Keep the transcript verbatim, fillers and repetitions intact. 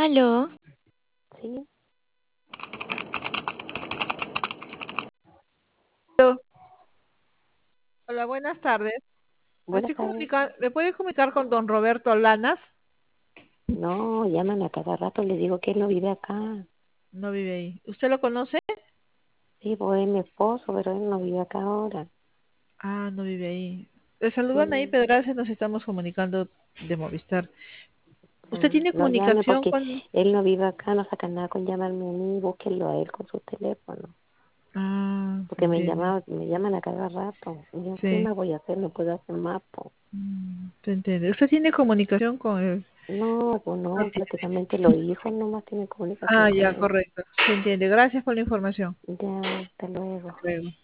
Aló, Sí, Hola, buenas tardes. Me buenas estoy tardes. comunicando, ¿me puede comunicar con don Roberto Lanas? No, llaman a cada rato, le digo que él no vive acá. No vive ahí. ¿Usted lo conoce? Sí, pues es mi esposo, pero él no vive acá ahora. Ah, no vive ahí. Le saludan ahí, Mm, Pedraza, nos estamos comunicando de Movistar. ¿Usted ah, tiene no llame comunicación porque con...? él no vive acá, no saca nada con llamarme a mí, búsquenlo a él con su teléfono. Ah, Porque me entiende. llama, me llaman a cada rato. Y yo, ¿qué Sí, más voy a hacer? No puedo hacer más, po. mm, te entiende. ¿Usted tiene comunicación con él? No, pues No no, tiene. prácticamente los hijos nomás tienen comunicación Ah, con ya, él. correcto. Se entiende. Gracias por la información. Ya, hasta Hasta luego. luego.